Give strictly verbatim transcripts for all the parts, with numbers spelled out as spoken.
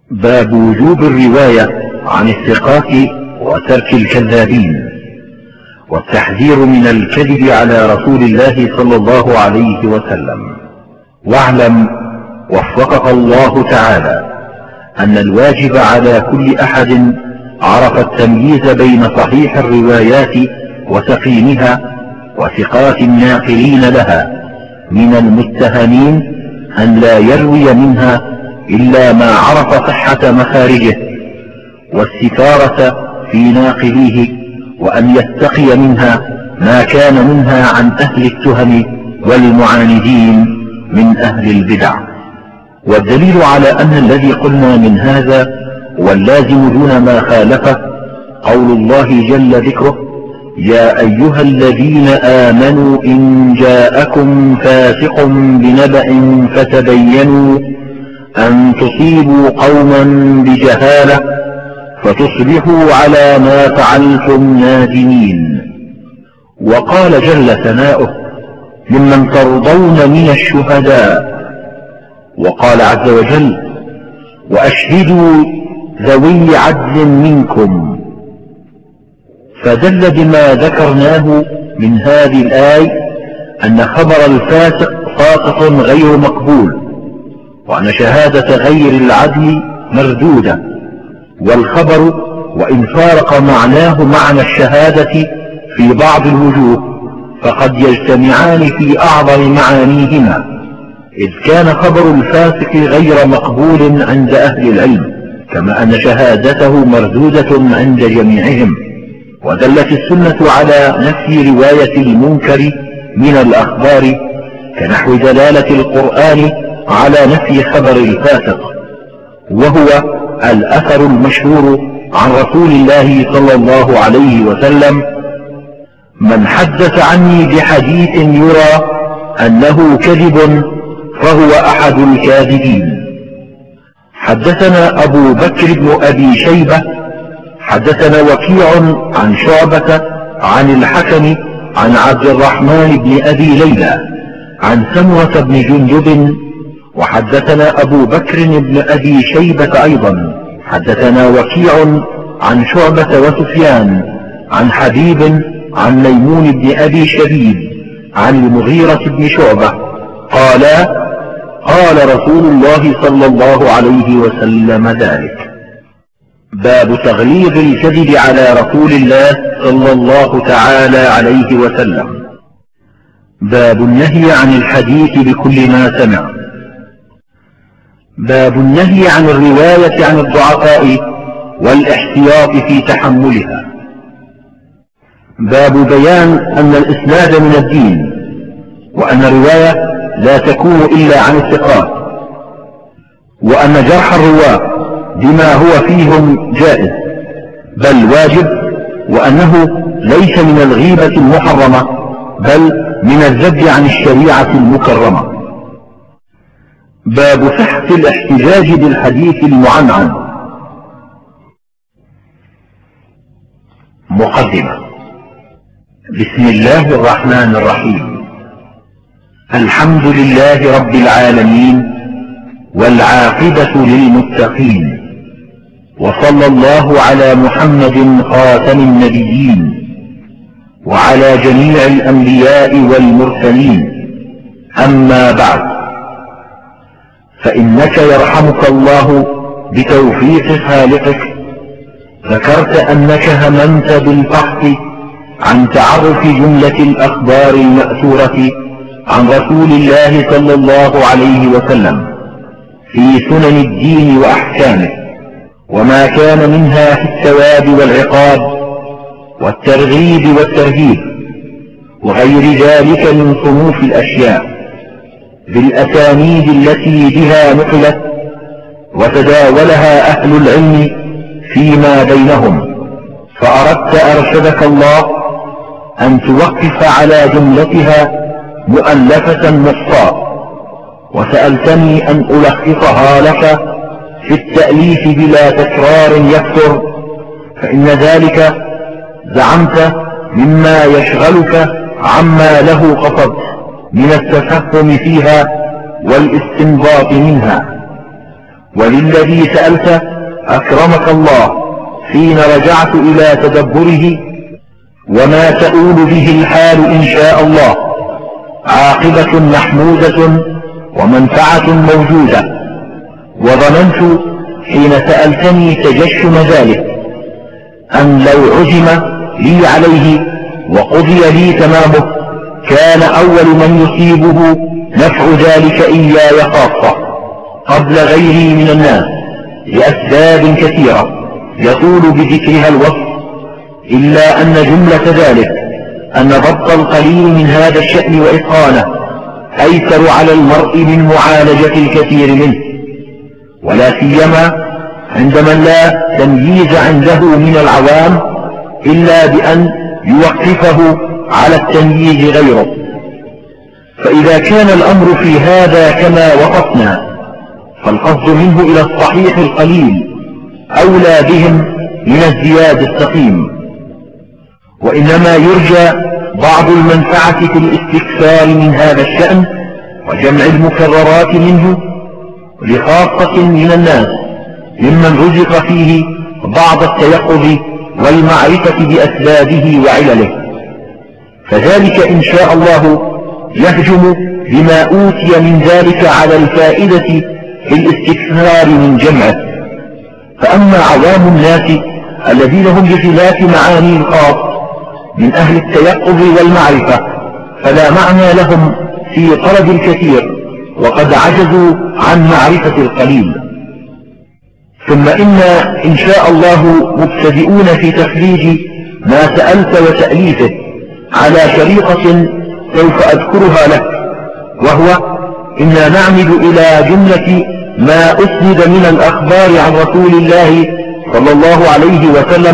باب وجوب الرواية عن الثقات وترك الكذابين، والتحذير من الكذب على رسول الله صلى الله عليه وسلم. واعلم وفقك الله تعالى أن الواجب على كل أحد عرف التمييز بين صحيح الروايات وسقيمها وثقات الناقلين لها من المتهمين أن لا يروي منها إلا ما عرف صحة مخارجه والستارة في ناقليه، وأن يتقي منها ما كان منها عن أهل التهم والمعاندين من أهل البدع. والدليل على أن الذي قلنا من هذا واللازم دون ما خالفه قول الله جل ذكره: يا أيها الذين آمنوا إن جاءكم فاسق بنبأ فتبينوا أن تصيبوا قوما بجهالة فتصبحوا على ما فعلتم نادمين. وقال جل ثناؤه: ممن ترضون من الشهداء. وقال عز وجل: وأشهدوا ذوي عدل منكم. فدل بما ذكرناه من هذه الآية أن خبر الفاسق ساقط غير مقبول، وأن شهادة غير العدل مردودة. والخبر وإن فارق معناه معنى الشهادة في بعض الوجوه فقد يجتمعان في أعظم معانيهما، إذ كان خبر الفاسق غير مقبول عند أهل العلم، كما أن شهادته مردودة عند جميعهم. ودلت السنة على نفي رواية المنكر من الأخبار، كنحو دلالة القرآن على نفي خبر الفاسق، وهو الأثر المشهور عن رسول الله صلى الله عليه وسلم: من حدث عني بحديث يرى أنه كذب فهو أحد الكاذبين. حدثنا أبو بكر بن أبي شيبة حدثنا وكيع عن شعبة عن الحكم عن عبد الرحمن بن أبي ليلى عن سمرة بن جندب. وحدثنا أبو بكر بن أبي شيبة أيضا حدثنا وكيع عن شعبة وسفيان عن حبيب عن ميمون بن أبي شبيب عن المغيرة بن شعبة قالا: قال رسول الله صلى الله عليه وسلم ذلك. باب تغليظ الكذب على رسول الله صلى الله تعالى عليه وسلم. باب النهي عن الحديث بكل ما سمع. باب النهي عن الرواية عن الضعفاء والاحتياط في تحملها. باب بيان أن الإسناد من الدين، وأن الرواية لا تكون إلا عن الثقات، وأن جرح الرواة بما هو فيهم جائز بل واجب، وأنه ليس من الغيبة المحرمة بل من الذب عن الشريعة المكرمة. باب صحة الاحتجاج بالحديث المعنعن. مقدمة. بسم الله الرحمن الرحيم. الحمد لله رب العالمين، والعاقبة للمتقين، وصلى الله على محمد خاتم النبيين وعلى جميع الأنبياء والمرسلين. أما بعد، فإنك يرحمك الله بتوفيق خالقك ذكرت أنك هممت بالبحث عن تعرف جملة الأخبار المأثورة عن رسول الله صلى الله عليه وسلم في سنن الدين وأحكامه، وما كان منها في الثواب والعقاب والترغيب والترهيب وغير ذلك من صنوف الأشياء بالأسانيد التي بها نقلت وتداولها أهل العلم فيما بينهم. فأردت أرشدك الله أن توقف على جملتها مؤلفة نصا، وسألتني أن ألخصها لك في التأليف بلا تكرار يكثر، فإن ذلك زعمت مما يشغلك عما له قصد من التفهم فيها والاستنباط منها. وللذي سألت أكرمك الله حين رجعت إلى تدبره وما تؤول به الحال إن شاء الله عاقبة محمودة ومنفعة موجودة. وظننت حين سألتني تجشم ذلك أن لو عزم لي عليه وقضي لي تمامه كان أول من يصيبه نفع ذلك إياي خاصة قبل غيري من الناس لأسباب كثيرة يطول بذكرها الوصف، إلا أن جملة ذلك أن ضبط القليل من هذا الشأن وإتقانه أيسر على المرء من معالجة الكثير منه، ولا سيما عند من لا تمييز عنده من العوام إلا بأن يوقفه على التمييز غيره. فإذا كان الأمر في هذا كما وصفنا فالقصد منه إلى الصحيح القليل أولى بهم من الزياد السقيم، وإنما يرجى بعض المنفعة في الاستكثار من هذا الشأن وجمع المكررات منه لخاصة من الناس ممن رزق فيه بعض التيقظ والمعرفة بأسبابه وعلله، فذلك إن شاء الله يهجم بما أوتي من ذلك على الفائدة في الاستكثار من جمعه. فأما عوام الناس الذين هم بخلاف معاني الخاص من أهل التيقظ والمعرفة فلا معنى لهم في طلب الكثير وقد عجزوا عن معرفة القليل. ثم إنا إن شاء الله مبتدئون في تخريج ما سألت وتأليفه على شريطة سوف أذكرها لك، وهو إنا نعمد إلى جملة ما أسند من الأخبار عن رسول الله صلى الله عليه وسلم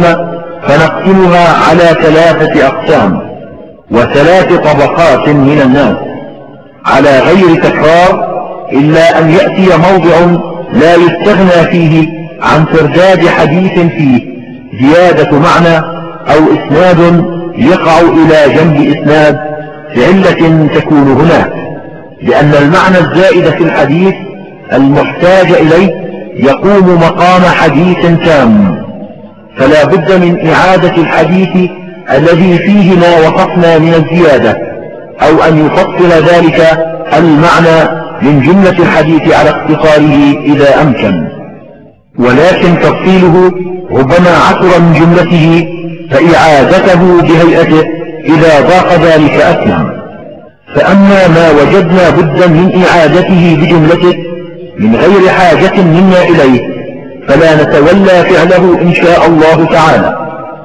فنقسمها على ثلاثة أقسام وثلاث طبقات من الناس على غير تكرار، إلا أن يأتي موضع لا يستغنى فيه عن ترداد حديث فيه زيادة معنى أو إسناد يقع إلى جنب إسناد لعلة تكون هناك، لأن المعنى الزائد في الحديث المحتاج إليه يقوم مقام حديث تام، فلا بد من إعادة الحديث الذي فيه ما وصفنا من الزيادة، أو أن يفصل ذلك المعنى من جملة الحديث على اختصاره إذا أمكن، ولكن تفصيله ربما عثر من جملته فإعادته بهيئته إذا ضاق ذلك أسلم. فأما ما وجدنا بدا من إعادته بجملته من غير حاجة منا إليه فلا نتولى فعله إن شاء الله تعالى.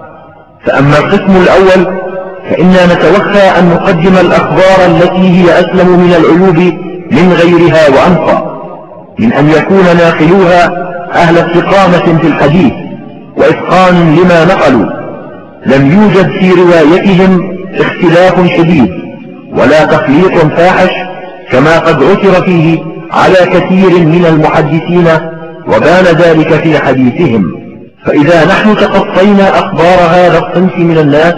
فأما القسم الأول فإنا نتوخى أن نقدم الأخبار التي هي أسلم من العيوب من غيرها وأنقى، من أن يكون ناقلوها أهل استقامة في الحديث وإتقان لما نقلوا، لم يوجد في روايتهم اختلاف شديد ولا تخليط فاحش كما قد عثر فيه على كثير من المحدثين وبان ذلك في حديثهم. فإذا نحن تقصينا أخبار هذا الصنف من الناس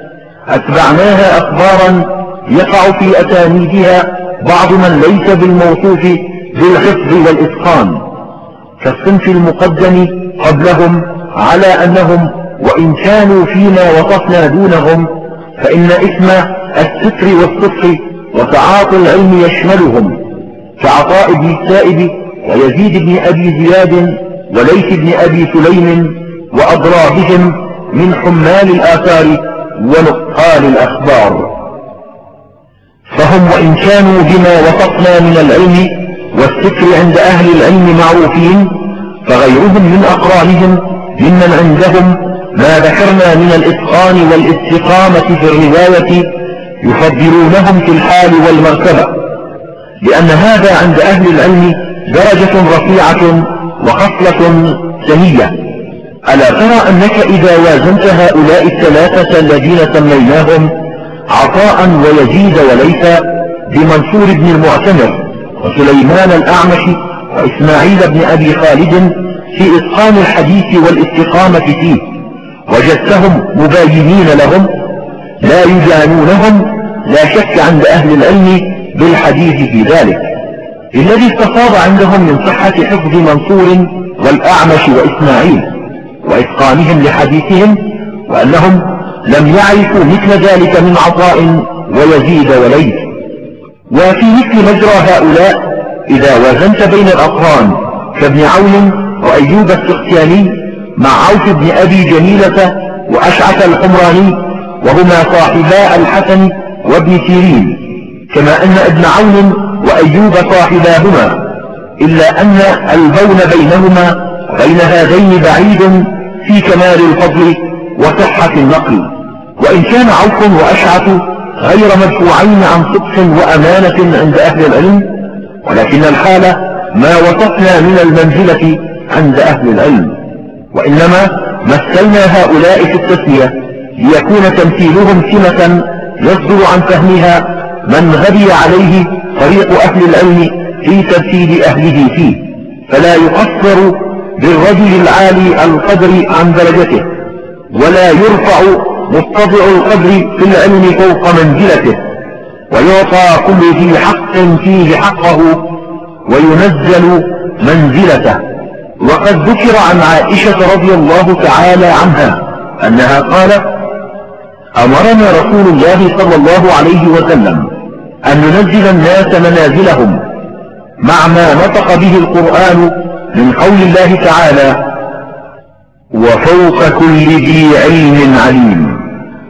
أتبعناها أخبارا يقع في أسانيدها بعض من ليس بالموصوف بالحفظ والإتقان كالصنف المقدم قبلهم، على أنهم وإن كانوا فيما وصفنا دونهم فإن اسم الستر والصدق وتعاطي العلم يشملهم، كعطاء بن السائب ويزيد بن أبي زياد وليث بن أبي سليم وأضرابهم من حمال الآثار ونقال الأخبار. فهم وإن كانوا بما وصفنا من العلم والستر عند أهل العلم معروفين، فغيرهم من أقرانهم ممن عندهم ما ذكرنا من الإتقان والاستقامة في الرواية يفضلونهم في الحال والمرتبة، لأن هذا عند أهل العلم درجة رفيعة وخصلة سنية. ألا ترى أنك إذا وازنت هؤلاء الثلاثة الذين سميناهم عطاء ويزيد وليس بمنصور بن المعتمر وسليمان الأعمش وإسماعيل بن أبي خالد في إتقان الحديث والاستقامة فيه، وجدتهم مباينين لهم لا يجانونهم لا شك عند أهل العلم بالحديث في ذلك. الذي استفاض عندهم من صحة حفظ منصور والأعمش وإسماعيل وإتقانهم لحديثهم، وأنهم لم يعرفوا مثل ذلك من عطاء ويزيد وليث. وفي مثل مجرى هؤلاء إذا وزنت بين الأقران كابن عون وأيوب السختياني مع عوف بن أبي جميلة وأشعث الحمراني وهما صاحبا الحسن وابن سيرين، كما أن ابن عون وأيوب صاحباهما، إلا أن البون بينهما وبين هذين بعيد في كمال الفضل وصحة النقل، وإن كان عوف وأشعث غير مدفوعين عن صدق وأمانة عند أهل العلم، ولكن الحال ما وصفنا من المنزلة عند أهل العلم، وإنما مثلنا هؤلاء في التسمية ليكون تمثيلهم سمة يصدر عن فهمها من غبي عليه طريق أهل العلم في تمثيل أهله فيه، فلا يقصر بالرجل العالي القدر عن درجته، ولا يرفع متضع القدر في العلم فوق منزلته، ويعطى كل ذي حق فيه حقه وينزل منزلته. وقد ذكر عن عائشة رضي الله تعالى عنها أنها قالت: أمرنا رسول الله صلى الله عليه وسلم أن ننزل الناس منازلهم مع ما نطق به القرآن من قول الله تعالى: وفوق كل ذي علم عليم.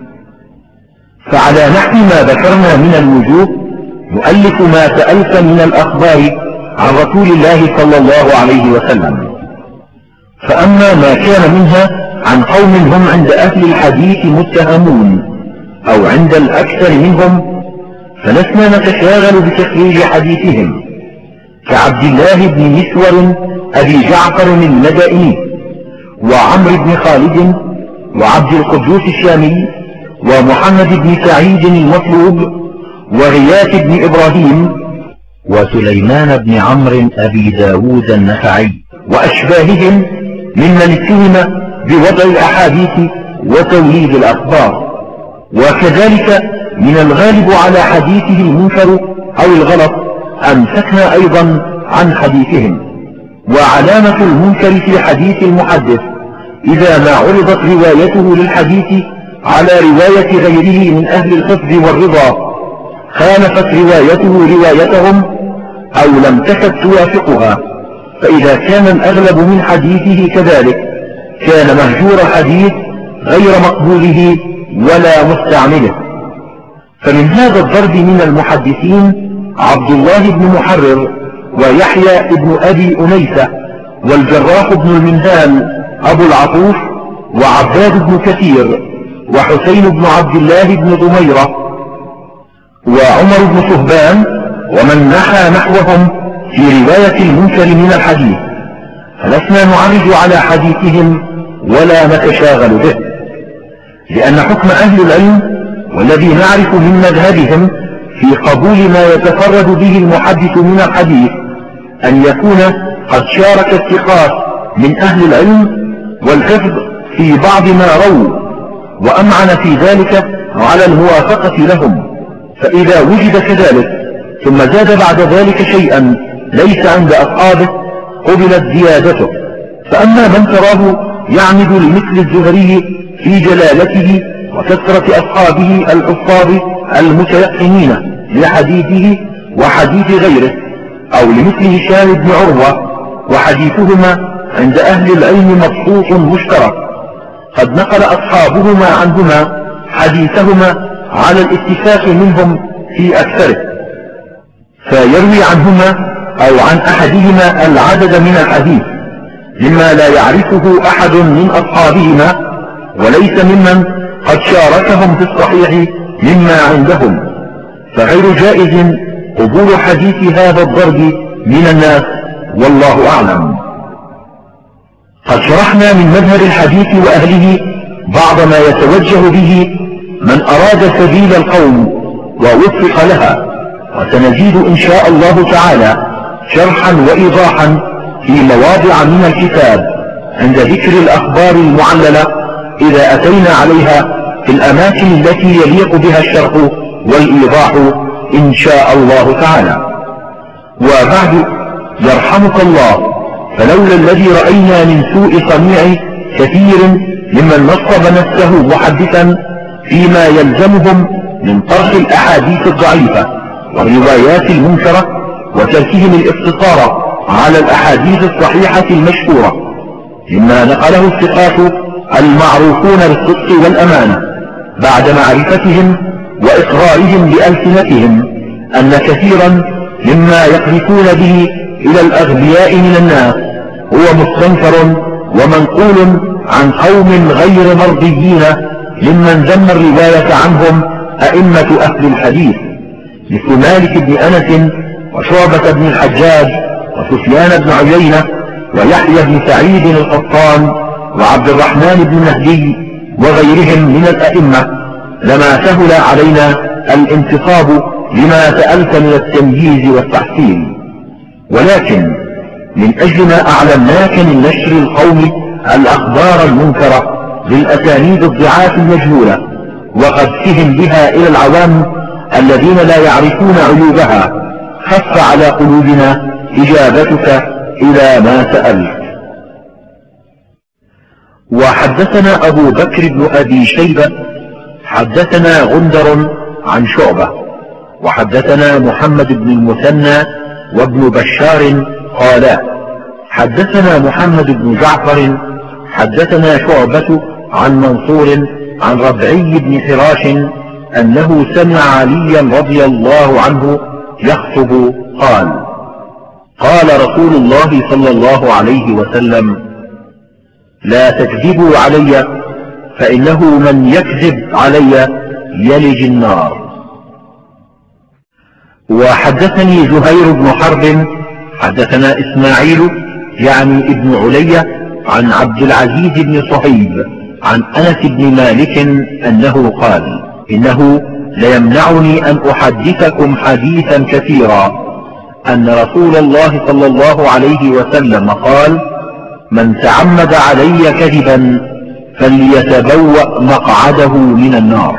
فعلى نحو ما ذكرنا من الوجوه نؤلف ما سألت من الأخبار عن رسول الله صلى الله عليه وسلم. فأما ما كان منها عن قوم هم عند أهل الحديث متهمون أو عند الأكثر منهم فلسنا نتشاغل بتخريج حديثهم، كعبد الله بن مسور أبي جعفر المدائني، وعمرو بن خالد، وعبد القدوس الشامي، ومحمد بن سعيد المطلوب، وغياث بن إبراهيم، وسليمان بن عمرو أبي داود النخعي، وأشباههم ممن اتهم بوضع الأحاديث وتوليد الأخبار. وكذلك من الغالب على حديثه المنكر أو الغلط أمسكنا أيضا عن حديثهم. وعلامة المنكر في حديث المحدث إذا ما عرضت روايته للحديث على رواية غيره من أهل الحفظ والرضا خالفت روايته روايتهم أو لم تكد توافقها، فإذا كان الأغلب من حديثه كذلك كان مهجور حديث غير مقبوله ولا مستعمله. فمن هذا الضرب من المحدثين عبد الله بن محرر، ويحيى بن أبي أنيسة، والجراح بن المنهال أبو العطوف، وعباد بن كثير، وحسين بن عبد الله بن ضميرة، وعمر بن صهبان، ومن نحى نحوهم في رواية المنكر من الحديث، فلسنا نعرض على حديثهم ولا نتشاغل به، لأن حكم أهل العلم والذي نعرف من مذهبهم في قبول ما يتفرد به المحدث من الحديث أن يكون قد شارك الثقات من أهل العلم والحفظ في بعض ما رووا وأمعن في ذلك على الموافقة لهم، فإذا وجد كذلك ثم زاد بعد ذلك شيئا ليس عند أصحابه قبلت زيادته. فأما من تراه يعمد لمثل الزهري في جلالته وكثرة أصحابه الحفاظ المتيقنين لحديثه وحديث غيره، أو لمثل هشام بن عروة وحديثهما عند أهل العلم مبسوط مشترك قد نقل أصحابهما عنهما حديثهما على الاتفاق منهم في أكثره، فيروي عنهما أو عن أحدهما العدد من الحديث مما لا يعرفه أحد من أصحابهما وليس ممن قد شاركهم في الصحيح مما عندهم، فغير جائز قبول حديث هذا الضرب من الناس، والله أعلم. قد شرحنا من مذهب الحديث وأهله بعض ما يتوجه به من أراد سبيل القوم ووفق لها، وسنزيد إن شاء الله تعالى شرحا وإيضاحا في مواضع من الكتاب عند ذكر الأخبار المعللة إذا أتينا عليها في الأماكن التي يليق بها الشرح والإيضاح إن شاء الله تعالى. وبعد، يرحمك الله، فلولا الذي رأينا من سوء صنيع كثير ممن نصب نفسه محدثا فيما يلزمهم من طرح الأحاديث الضعيفة والروايات المنكرة وتركهم الاقتصار على الأحاديث الصحيحة المشهورة مما نقله الثقات المعروفون بالصدق والأمانة بعد معرفتهم وإقرارهم بألسنتهم أن كثيرا مما يقذفون به إلى الأغبياء من الناس هو مستنكر ومنقول عن قوم غير مرضيين ممن ذم الرواية عنهم أئمة أهل الحديث مثل مالك بن أنس وشعبة بن الحجاج وسفيان بن عيينة ويحيى بن سعيد القطان وعبد الرحمن بن مهدي وغيرهم من الأئمة، لما سهل علينا الانتصاب لما سألت من التمييز والتحسين. ولكن من أجل ما أعلمناك من نشر القوم الأخبار المنكرة بالأسانيد الضعاف المجهولة وقذفهم بها إلى العوام الذين لا يعرفون عيوبها، خف على قلوبنا إجابتك إلى ما سألت. وحدثنا أبو بكر بن أبي شيبة حدثنا غندر عن شعبة وحدثنا محمد بن المثنى وابن بشار قالا حدثنا محمد بن جعفر حدثنا شعبة عن منصور عن ربعي بن حراش أنه سمع عليا رضي الله عنه يخطب قال قال رسول الله صلى الله عليه وسلم لا تكذبوا علي فإنه من يكذب علي يلج النار. وحدثني زهير بن حرب حدثنا إسماعيل يعني ابن علية عن عبد العزيز بن صهيب عن أنس بن مالك أنه قال إنه ليمنعني أن أحدثكم حديثا كثيرا أن رسول الله صلى الله عليه وسلم قال من تعمد علي كذبا فليتبوأ مقعده من النار.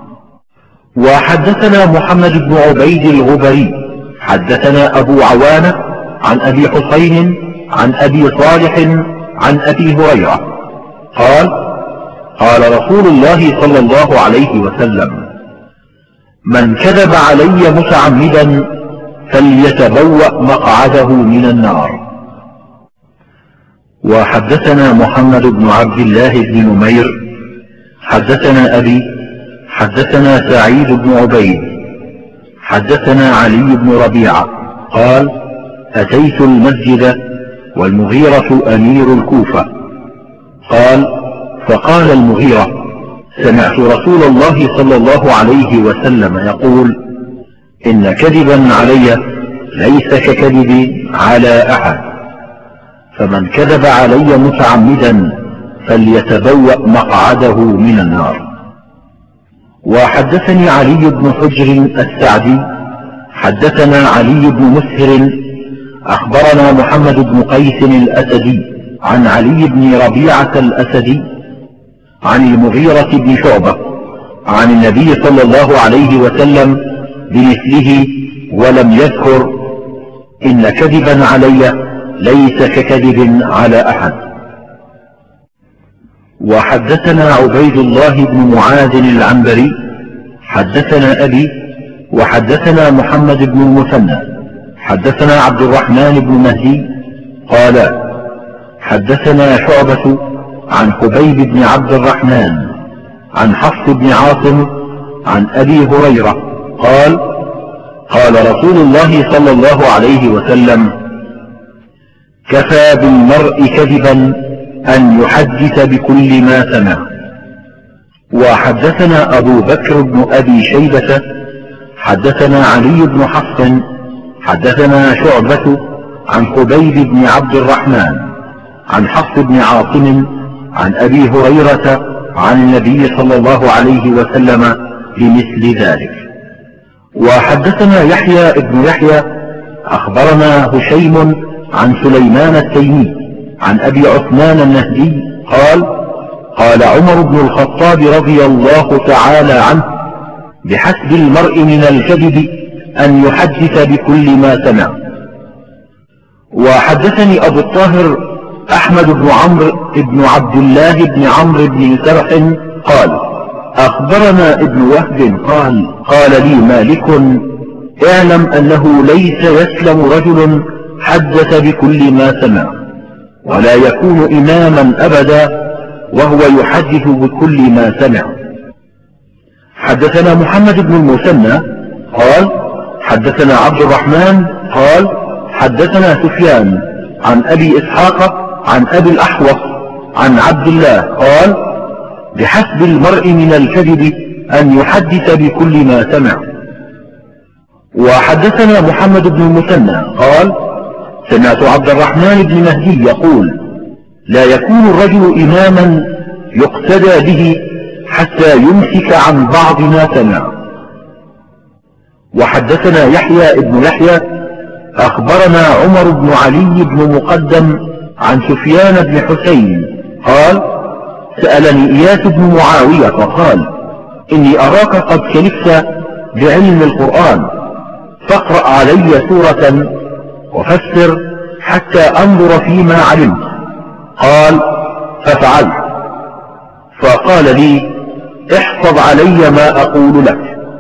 وحدثنا محمد بن عبيد الغبري حدثنا أبو عوانة عن أبي حسين عن أبي صالح عن أبي هريرة قال قال رسول الله صلى الله عليه وسلم من كذب علي متعمدا فليتبوأ مقعده من النار. وحدثنا محمد بن عبد الله بن نمير حدثنا أبي حدثنا سعيد بن عبيد حدثنا علي بن ربيعة قال أتيت المسجد والمغيرة أمير الكوفة قال فقال المغيرة سمعت رسول الله صلى الله عليه وسلم يقول إن كذبا علي ليس ككذب على أحد، فمن كذب علي متعمدا فليتبوأ مقعده من النار. وحدثني علي بن حجر السعدي حدثنا علي بن مسهر أخبرنا محمد بن قيس الأسدي عن علي بن ربيعة الأسدي عن المغيرة بن شعبة عن النبي صلى الله عليه وسلم بمثله ولم يذكر إن كذبا علي ليس ككذب على أحد. وحدثنا عبيد الله بن معاذ العنبري حدثنا أبي وحدثنا محمد بن المثنى حدثنا عبد الرحمن بن مهدي قال حدثنا شعبة عن حبيب بن عبد الرحمن عن حفص بن عاصم عن أبي هريرة قال قال رسول الله صلى الله عليه وسلم كفى بالمرء كذبا أن يحدث بكل ما سمع. وحدثنا أبو بكر بن أبي شيبة حدثنا علي بن حفص حدثنا شعبة عن حبيب بن عبد الرحمن عن حفص بن عاصم عن أبي هريرة عن النبي صلى الله عليه وسلم بمثل ذلك. وحدثنا يحيى بن يحيى أخبرنا هشيم عن سليمان التيمي عن أبي عثمان النهدي قال قال عمر بن الخطاب رضي الله تعالى عنه بحسب المرء من الكذب أن يحدث بكل ما سمع، وحدثني أبو الطاهر أحمد بن عمرو بن عبد الله بن عمرو بن سرح قال أخبرنا ابن وهب قال قال لي مالك اعلم أنه ليس يسلم رجل حدث بكل ما سمع ولا يكون إماما أبدا وهو يحدث بكل ما سمع. حدثنا محمد بن المثنى قال حدثنا عبد الرحمن قال حدثنا سفيان عن أبي إسحاق عن أبي الأحوص عن عبد الله قال بحسب المرء من الكذب أن يحدث بكل ما سمع. وحدثنا محمد بن المثنى قال سمعت عبد الرحمن بن مهدي يقول لا يكون الرجل إماما يقتدى به حتى يمسك عن بعض ما سمع. وحدثنا يحيى بن يحيى أخبرنا عمر بن علي بن مقدم عن سفيان بن حسين قال سألني إياس بن معاوية فقال إني أراك قد كلفت بعلم القرآن فاقرأ علي سورة وفسر حتى أنظر فيما علمت. قال ففعلت، فقال لي احفظ علي ما أقول لك.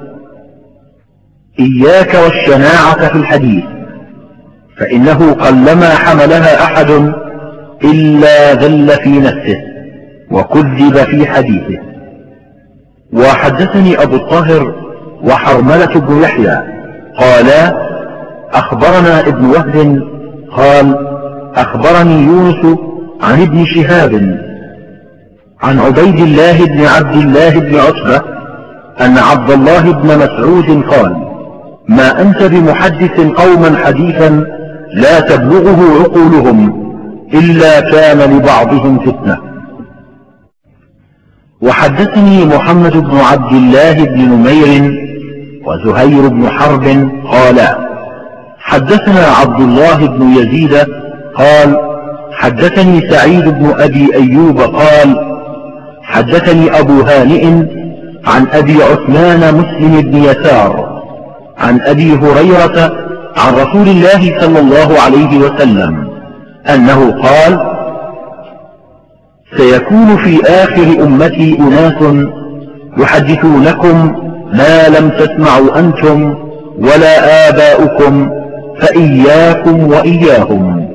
إياك والشناعة في الحديث فإنه قلما حملها أحد إلا ذل في نفسه وكذب في حديثه. وحدثني أبو الطاهر وحرملة بن يحيى قالا أخبرنا ابن وهب قال أخبرني يونس عن ابن شهاب عن عبيد الله بن عبد الله بن عتبة أن عبد الله بن مسعود قال ما أنت بمحدث قوما حديثا لا تبلغه عقولهم إلا كان لبعضهم فتنة. وحدثني محمد بن عبد الله بن نمير وزهير بن حرب قالا حدثنا عبد الله بن يزيد قال حدثني سعيد بن أبي أيوب قال حدثني أبو هانئ عن أبي عثمان مسلم بن يسار عن أبي هريرة عن رسول الله صلى الله عليه وسلم أنه قال سيكون في آخر أمتي أناس يحدثونكم ما لم تسمعوا أنتم ولا آباؤكم فإياكم وإياهم.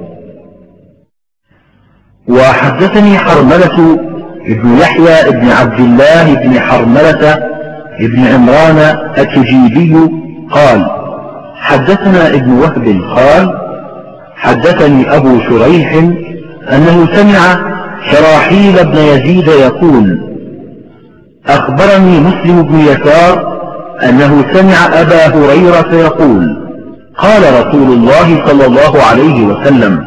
وحدثني حرملة ابن يحيى ابن عبد الله بن حرملة ابن عمران التجيبي قال حدثنا ابن وهب قال حدثني أبو شريح أنه سمع شراحيل بن يزيد يقول أخبرني مسلم بن يسار أنه سمع أبا هريرة يقول قال رسول الله صلى الله عليه وسلم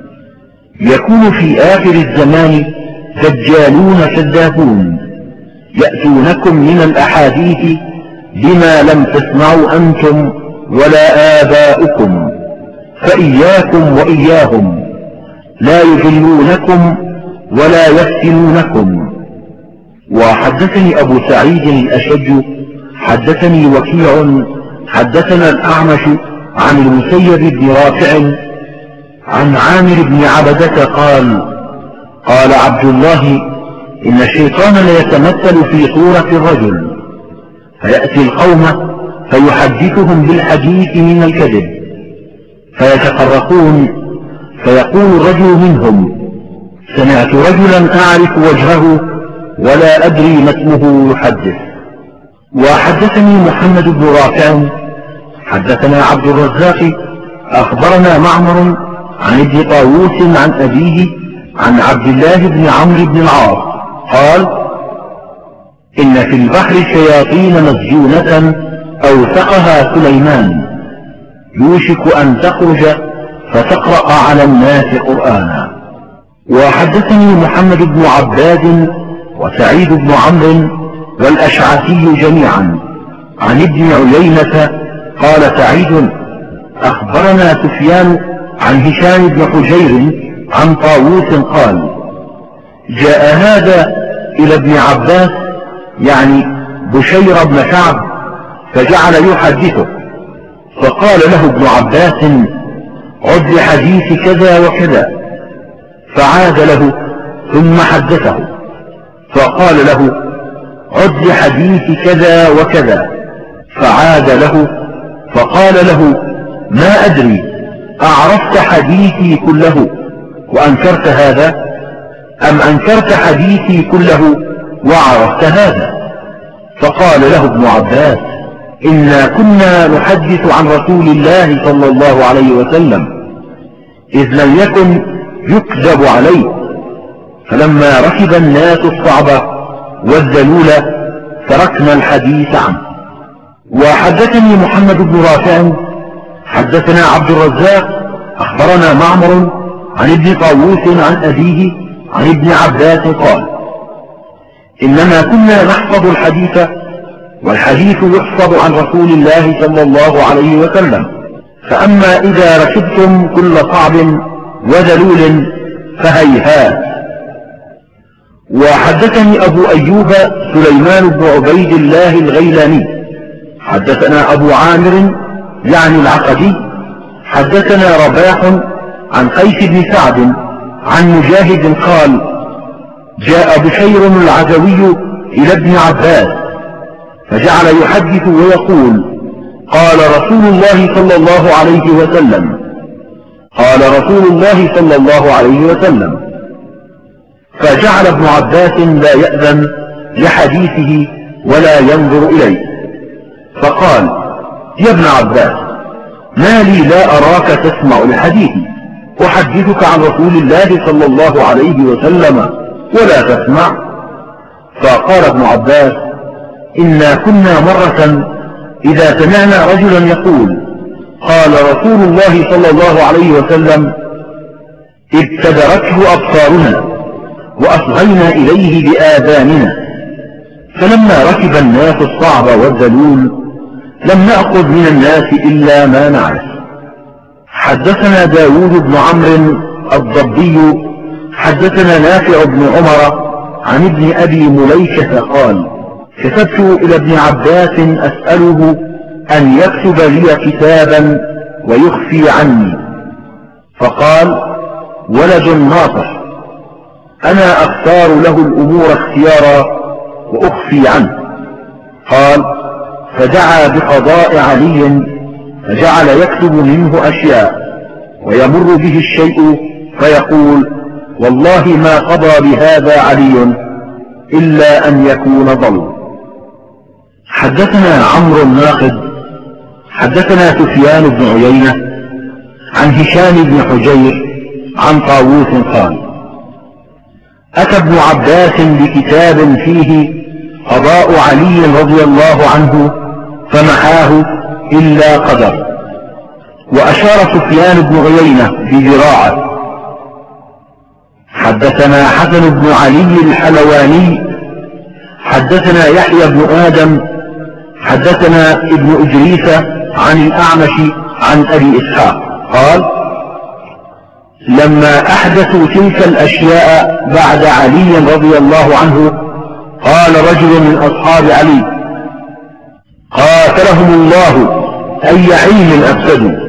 يكون في آخر الزمان دجالون كذابون يأتونكم من الأحاديث بما لم تسمعوا أنتم ولا آباؤكم فإياكم وإياهم لا يضلونكم ولا يفتنونكم. وحدثني أبو سعيد الأشج حدثني وكيع حدثنا الأعمش عن المسيب بن رافع عن عامر بن عبدة قال قال عبد الله إن الشيطان ليتمثل في صورة الرجل فيأتي القوم فيحدثهم بالحديث من الكذب فيتفرقون فيقول الرجل منهم سمعت رجلا أعرف وجهه ولا أدري ما اسمه يحدث. وحدثني محمد بن رافع حدثنا عبد الرزاق أخبرنا معمر عن ابن طاووس عن أبيه عن عبد الله بن عمرو بن العاص قال إن في البحر شياطين مسجونة أوثقها سليمان يوشك أن تخرج فتقرأ على الناس قرآنا. وحدثني محمد بن عباد وسعيد بن عمرو والأشعثي جميعا عن ابن عيينة قال سعيد أخبرنا سفيان عن هشام بن حجير عن طاووس قال جاء هذا إلى ابن عباس يعني بشير بن كعب فجعل يحدثه فقال له ابن عباس عد لحديث كذا وكذا، فعاد له ثم حدثه فقال له عد لحديث كذا وكذا، فعاد له فقال له ما أدري أعرفت حديثي كله وأنكرت هذا أم أنكرت حديثي كله وعرفت هذا؟ فقال له ابن عباس إنا كنا نحدث عن رسول الله صلى الله عليه وسلم إذ لم يكن يكذب عليه، فلما ركب الناس الصعبة والذلول تركنا الحديث عنه. وحدثني محمد بن رافع حدثنا عبد الرزاق أخبرنا معمر عن ابن طاووس عن أبيه عن ابن عباس قال إنما كنا نحفظ الحديث والحديث يحفظ عن رسول الله صلى الله عليه وسلم، فأما إذا ركبتم كل صعب وذلول فهيهات. وحدثني أبو أيوب سليمان بن عبيد الله الغيلاني حدثنا أبو عامر يعني العقدي حدثنا رباح عن قيس بن سعد عن مجاهد قال جاء بشير العدوي إلى ابن عباس فجعل يحدث ويقول قال رسول الله صلى الله عليه وسلم قال رسول الله صلى الله عليه وسلم، فجعل ابن عباس لا يأذن لحديثه ولا ينظر إليه، فقال يا ابن عباس ما لي لا أراك تسمع لحديثي أحدثك عن رسول الله صلى الله عليه وسلم ولا تسمع؟ فقال ابن عباس إنا كنا مرة إذا سمعنا رجلا يقول قال رسول الله صلى الله عليه وسلم ابتدرته أبصارنا وأصغينا إليه بآذاننا، فلما ركب الناس الصعب والذلول لم نأخذ من الناس إلا ما نعرف. حدثنا داود بن عمرو الضبي حدثنا نافع بن عمر عن ابن أبي مليكة قال كتبت إلى ابن عباس أسأله أن يكتب لي كتابا ويخفي عني، فقال ولد ناصح أنا أختار له الأمور اختيارا وأخفي عنه. قال فدعا بقضاء علي فجعل يكتب منه أشياء ويمر به الشيء فيقول والله ما قضى بهذا علي إلا أن يكون ضل. حدثنا عمرو الناقد حدثنا سفيان بن عيينة عن هشام بن حجير عن طاووس قال أتى ابن عباس بكتاب فيه قضاء علي رضي الله عنه فمحاه إلا قدر. وأشار سفيان بن عيينة بذراعه. حدثنا حسن بن علي الحلواني حدثنا يحيى بن آدم حدثنا ابن إدريس عن الأعمش عن أبي إسحاق قال لما أحدثوا تلك الأشياء بعد علي رضي الله عنه قال رجل من أصحاب علي قاتلهم الله أي علم أفسدوا.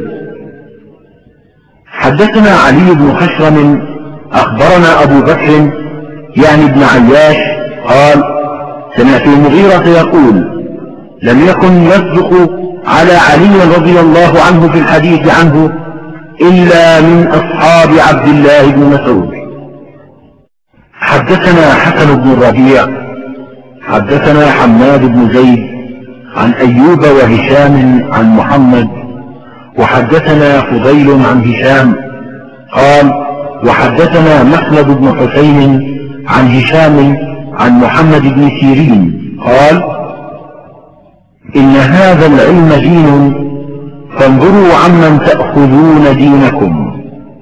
حدثنا علي بن خشرم أخبرنا أبو بكر يعني ابن عياش قال سمعت المغيرة يقول لم يكن يصدق على علي رضي الله عنه في الحديث عنه إلا من أصحاب عبد الله بن مسعود. حدثنا حسن بن الربيع حدثنا حماد بن زيد عن أيوب وهشام عن محمد وحدثنا فضيل عن هشام قال وحدثنا مخلد بن حسين عن هشام عن محمد بن سيرين قال إن هذا العلم دين فانظروا عمن تأخذون دينكم.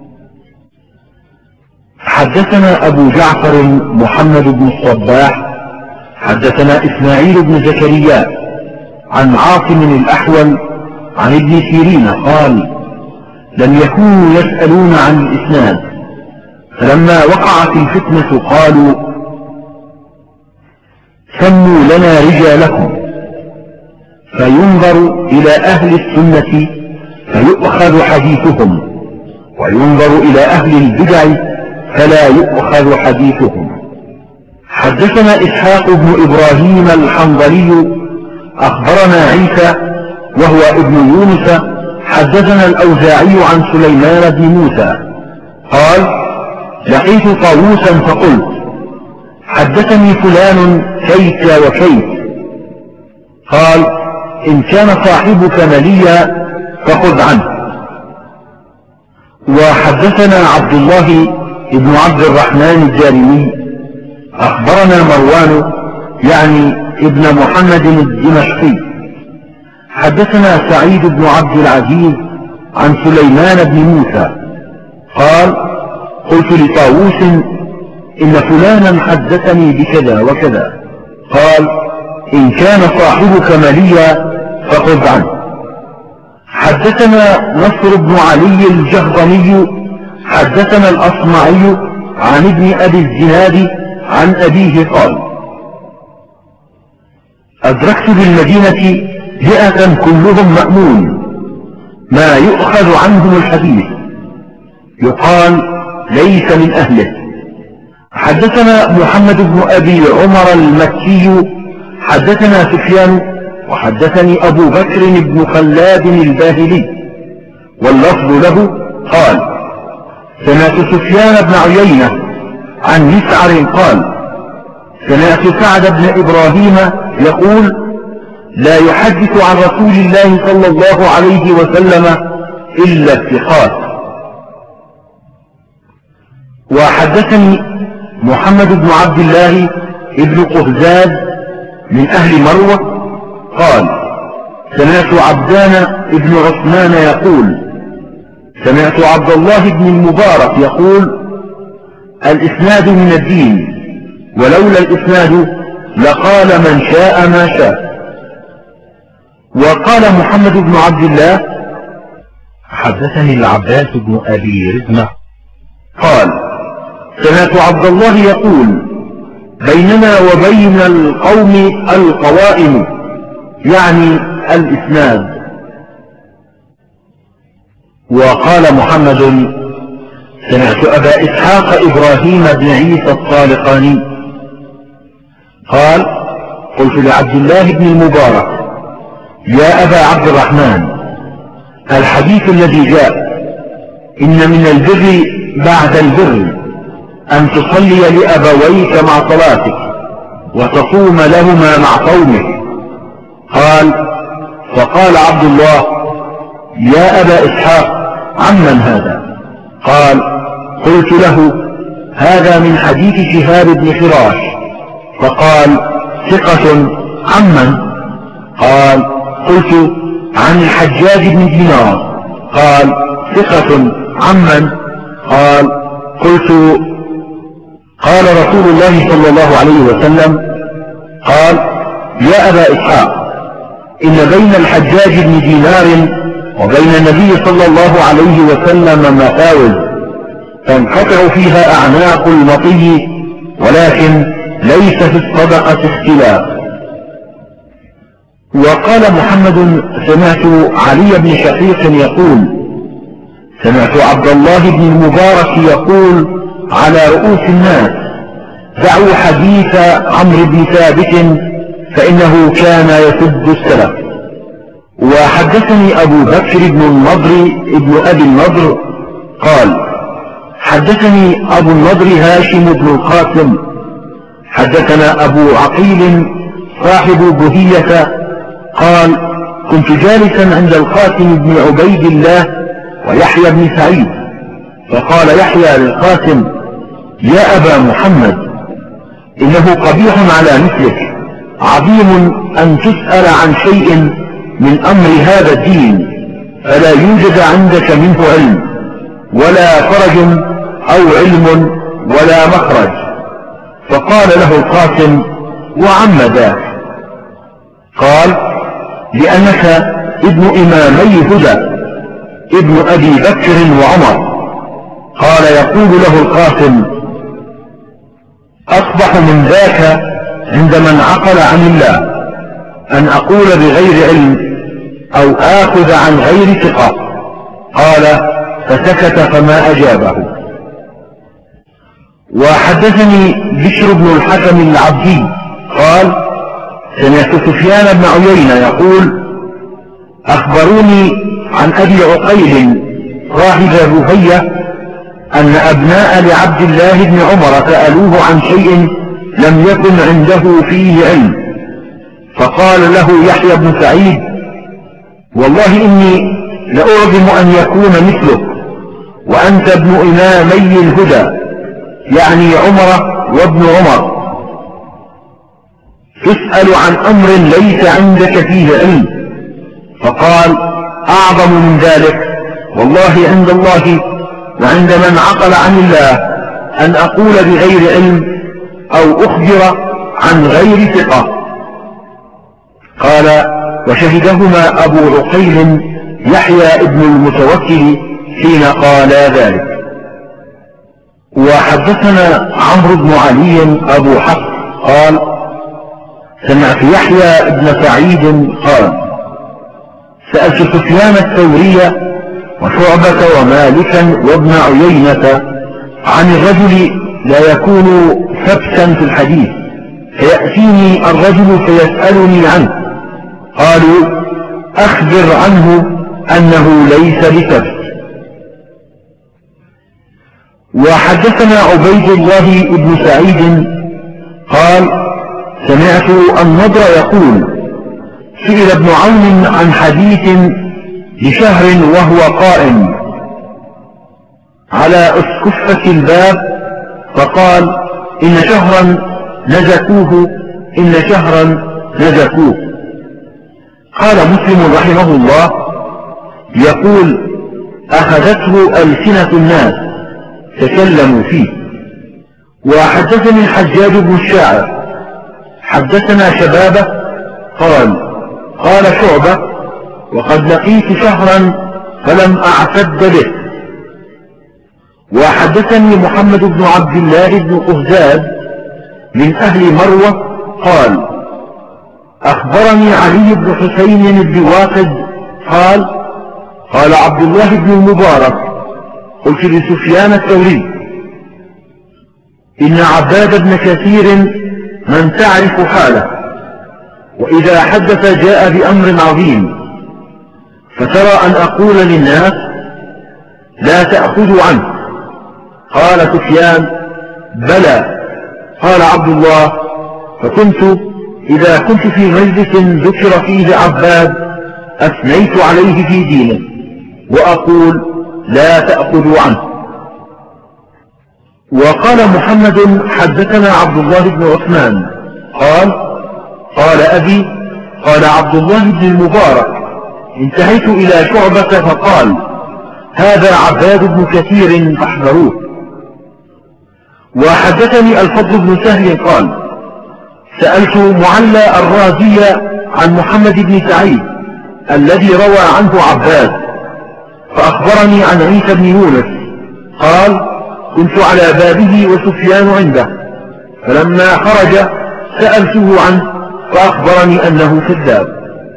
حدثنا أبو جعفر محمد بن الصباح حدثنا إسماعيل بن زكريا عن عاصم الأحول عن ابن سيرين قال لم يكونوا يسألون عن الإسناد، فلما وقعت الفتنة قالوا سموا لنا رجالكم، فينظر إلى أهل السنة فيؤخذ حديثهم وينظر إلى أهل البدع فلا يؤخذ حديثهم. حدثنا إسحاق بن إبراهيم الحنظلي أخبرنا عيسى وهو ابن يونس حدثنا الأوزاعي عن سليمان بن موسى قال: لقيت طاووسا فقلت: حدثني فلان كيت وكيت. قال: إن كان صاحبك مليا فخذ عنه. وحدثنا عبد الله بن عبد الرحمن الجارمي أخبرنا مروان يعني ابن محمد الدمشقي حدثنا سعيد بن عبد العزيز عن سليمان بن موسى قال: قلت لطاووس: إن فلانا حدثني بكذا وكذا. قال: إن كان صاحبك مليا فخذ عنه. حدثنا نصر بن علي الجهضمي حدثنا الأصمعي عن ابن أبي الزناد عن أبيه قال: أدركت بالمدينة فئة كلهم مأمون ما يؤخذ عنهم الحديث، يقال ليس من أهله. حدثنا محمد بن أبي عمر المكي حدثنا سفيان وحدثني أبو بكر بن خلاد الباهلي واللفظ له قال: سمعت سفيان بن عيينة عن مسعر قال: سمعت سعد بن إبراهيم يقول: لا يحدث عن رسول الله صلى الله عليه وسلم إلا الثقات. وحدثني محمد بن عبد الله بن قهزاد من أهل مروة قال: سمعت عبدان بن عثمان يقول: سمعت عبد الله بن المبارك يقول: الإسناد من الدين، ولولا الإسناد لقال من شاء ما شاء. وقال محمد بن عبد الله: حدثني العباس بن أبي رزمة قال: سمعت عبد الله يقول: بيننا وبين القوم القوائم، يعني الإسناد. وقال محمد: سمعت أبا إسحاق إبراهيم بن عيسى الطالقاني قال: قلت لعبد الله بن المبارك: يا أبا عبد الرحمن، الحديث الذي جاء إن من البر بعد البر أن تصلي لأبويك مع صلاتك وتصوم لهما مع صومك. قال: فقال عبد الله: يا أبا إسحاق، عمن هذا؟ قال: قلت له: هذا من حديث شهاب بن فراش. فقال: ثقة، عمن؟ قال: قلت: عن الحجاج بن دينار. قال: ثقة، عمن؟ قال: قلت: قال رسول الله صلى الله عليه وسلم. قال: يا أبا إسحاق، إن بين الحجاج بن دينار وبين النبي صلى الله عليه وسلم مفاوز تنقطع فيها أعناق المطي، ولكن ليس في الصدقة اختلاف. وقال محمد: سمعت علي بن شقيق يقول: سمعت عبد الله بن المبارك يقول على رؤوس الناس: دعوا حديث عمرو بن ثابت فإنه كان يسب السلف. وحدثني أبو بكر بن النضر ابن أبي النضر قال: حدثني أبو النضر هاشم بن القاسم حدثنا أبو عقيل صاحب بهية قال: كنت جالسا عند القاسم بن عبيد الله ويحيى بن سعيد، فقال يحيى للقاسم: يا أبا محمد، إنه قبيح على مثلك عظيم أن تسأل عن شيء من أمر هذا الدين فلا يوجد عندك منه علم ولا فرج أو علم ولا مخرج. فقال له القاسم: وعم ذاك؟ قال: لأنك ابن إمامي هدى، ابن أبي بكر وعمر. قال يقول له القاسم: أصبح من ذاك عند من عقل عن الله أن أقول بغير علم أو آخذ عن غير ثقة. قال: فسكت فما أجابه. وحدثني بشر بن الحكم العبدي قال سمعت سفيان بن عيينة يقول أخبروني عن أبي عقيل راهب الرهية أن أبناء لعبد الله بن عمر سألوه عن شيء لم يكن عنده فيه علم، فقال له يحيى بن سعيد والله إني لأرغم أن يكون مثلك وأنت ابن إمامي الهدى يعني عمر وابن عمر، تسأل عن أمر ليس عندك فيه علم. فقال أعظم من ذلك والله عند الله وعند من عقل عن الله أن أقول بغير علم أو أخبر عن غير ثقة. قال وشهدهما أبو عقيل يحيى ابن المتوكل حين قال ذلك. وحدثنا عمرو بن علي أبو حفص قال سمعت يحيى بن سعيد قال سألت سفيان الثوري وشعبة ومالكا وابن عيينة عن الرجل لا يكون ثبتا في الحديث فيأتيني الرجل فيسألني عنه، قالوا أخبر عنه أنه ليس بثبت. وحدثنا عبيد الله بن سعيد قال سمعت النضر يقول سئل ابن عون عن حديث لشهر وهو قائم على اسكفة الباب فقال إن شهرا نزكوه إن شهرا نزكوه. قال مسلم رحمه الله يقول أخذته ألسنة الناس تكلموا فيه. وحدثني الحجاج بن الشاعر حدثنا شبابه قال قال شعبة وقد لقيت شهرا فلم أعتد به. وحدثني محمد بن عبد الله بن قهزاد من أهل مروة قال أخبرني علي بن حسين بن واقد قال قال عبد الله بن المبارك قلت لسفيان الثوري إن عباد بن كثير من تعرف حاله وإذا حدث جاء بأمر عظيم، فترى أن أقول للناس لا تأخذوا عنه؟ قال سفيان بلى. قال عبد الله فكنت إذا كنت في مجلس ذكر فيه عباد أثنيت عليه في دينه وأقول لا تأخذوا عنه. وقال محمد حدثنا عبد الله بن عثمان قال قال أبي قال عبد الله بن المبارك انتهيت إلى شعبة فقال هذا عباد بن كثير فاحذروه. وحدثني الفضل بن سهل قال سألت معلى الرازي عن محمد بن سعيد الذي روى عنه عباد فأخبرني عن عيسى بن يونس قال كنت على بابه وسفيان عنده فلما خرج سألته عنه فأخبرني أنه كذاب.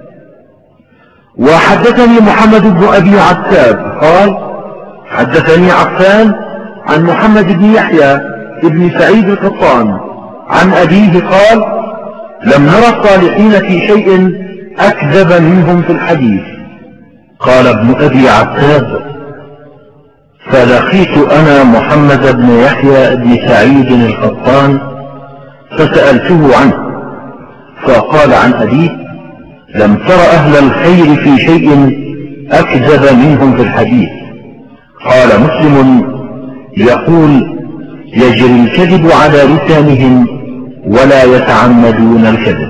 وحدثني محمد بن أبي عتاب قال حدثني عفان عن محمد بن يحيى ابن سعيد القطان عن أبيه قال لم نرى الصالحين في شيء أكذب منهم في الحديث. قال ابن أبي عتاب فلقيت أنا محمد بن يحيى بن سعيد القطان فسألته عنه فقال عن أبيه لم تر أهل الخير في شيء أكذب منهم في الحديث. قال مسلم يقول يجري الكذب على لسانهم ولا يتعمدون الكذب.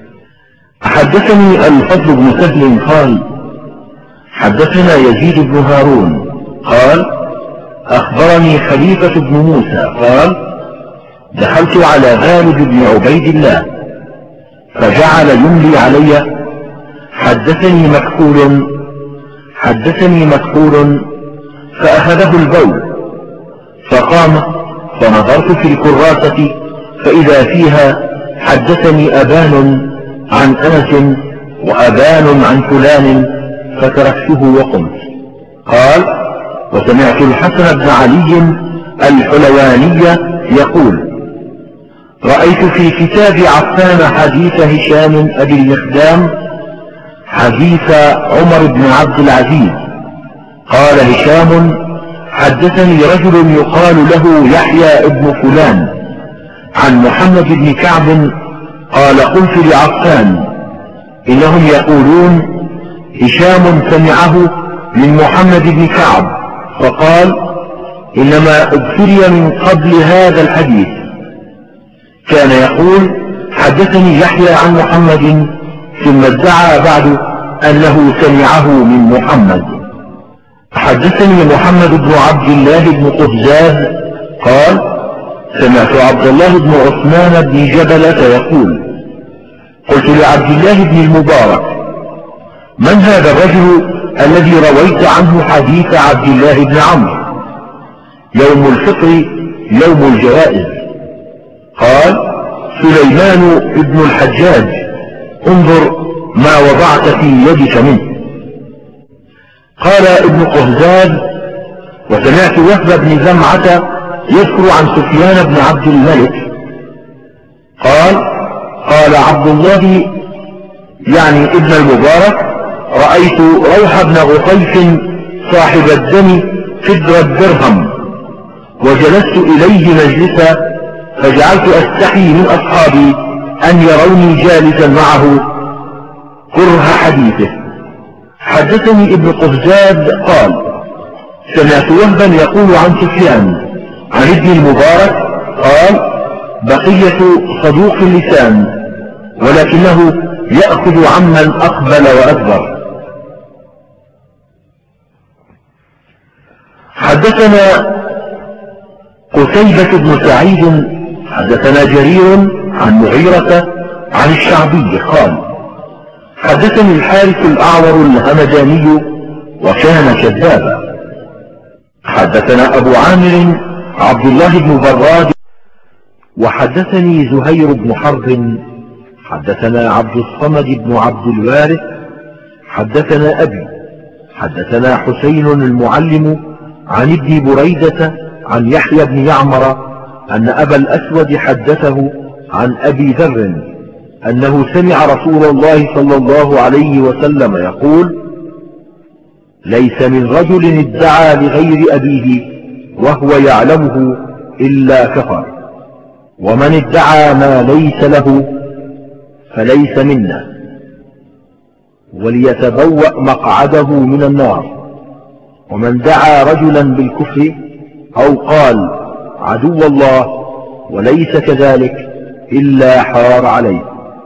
حدثني الفضل بن سهل قال حدثنا يزيد بن هارون قال أخبرني خليفة بن موسى قال دخلت على غالب بن عبيد الله فجعل يملي علي حدثني مكحول حدثني مكحول فأخذه البول فقام فنظرت في الكراسة فإذا فيها حدثني أبان عن أنس وأبان عن فلان فتركته وقمت. قال وسمعت الحسن بن علي الحلواني يقول: رأيت في كتاب عفان حديث هشام أبي المقدام حديث عمر بن عبد العزيز. قال هشام: حدثني رجل يقال له يحيى ابن فلان عن محمد بن كعب قال: قلت لعفان: إنهم يقولون هشام سمعه من محمد بن كعب، فقال: إنما ابتلي من قبل هذا الحديث. كان يقول: حدثني يحيى عن محمد، ثم ادعى بعد أنه سمعه من محمد. حدثني محمد بن عبد الله بن قهزاز قال: سمعت عبد الله بن عثمان بن جبلة يقول: قلت لعبد الله بن المبارك: من هذا الرجل الذي رويت عنه حديث عبد الله بن عمرو يوم الفطر يوم الجوائز؟ قال: سليمان بن الحجاج، انظر ما وضعت في يدك منه. قال ابن قهزاز: وسمعت وهب بن زمعة يذكر عن سفيان بن عبد الملك قال: قال عبد الله يعني ابن المبارك: رأيت روح بن غطيف صاحب الدم قدر الدرهم، وجلست إليه مجلسا، فجعلت أستحي من أصحابي أن يروني جالسا معه كره حديثه. حدثني ابن قهزاز قال: سمعت وهبا يقول عن سفيان عن ابن المبارك قال: بقية صدوق اللسان، ولكنه يأخذ عمن أقبل وأدبر. حدثنا قتيبة بن سعيد حدثنا جرير عن مغيرة عن الشعبي قال: حدثني الحارث الأعور الهمداني وكان كذابا. حدثنا أبو عامر عبد الله بن براد. وحدثني زهير بن حرب حدثنا عبد الصمد بن عبد الوارث حدثنا أبي حدثنا حسين المعلم عن ابن بريدة عن يحيى بن يعمر أن أبا الأسود حدثه عن أبي ذر أنه سمع رسول الله صلى الله عليه وسلم يقول: ليس من رجل ادعى لغير أبيه وهو يعلمه إلا كفر، ومن ادعى ما ليس له فليس منا، وليتبوأ مقعده من النار. ومن دعا رجلا بالكفر أو قال عدو الله وليس كذلك إلا حار عليه.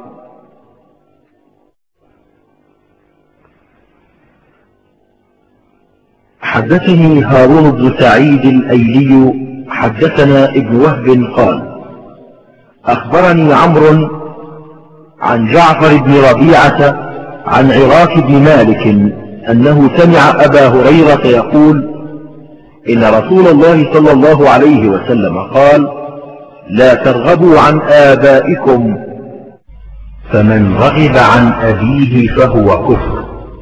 حدثني هارون بن سعيد الأيلي حدثنا ابن وهب قال: أخبرني عمرو عن جعفر بن ربيعة عن عراك بن مالك أنه سمع أبا هريرة يقول: إن رسول الله صلى الله عليه وسلم قال: لا ترغبوا عن آبائكم، فمن رغب عن أبيه فهو كفر.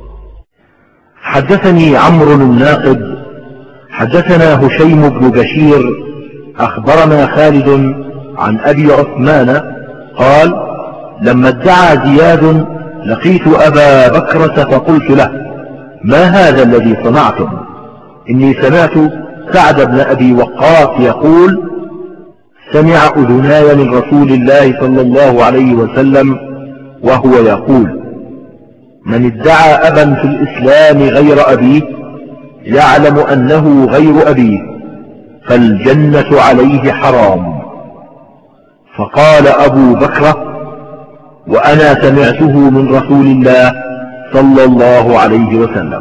حدثني عمرو الناقد حدثنا هشيم بن بشير أخبرنا خالد عن أبي عثمان قال: لما ادعى زياد لقيت أبا بكرة فقلت له: ما هذا الذي صنعتم؟ إني سمعت سعد بن أبي وقاص يقول: سمع أذناي من رسول الله صلى الله عليه وسلم وهو يقول: من ادعى أبا في الإسلام غير أبيه يعلم أنه غير أبيه فالجنة عليه حرام. فقال أبو بكر: وأنا سمعته من رسول الله صلى الله عليه وسلم.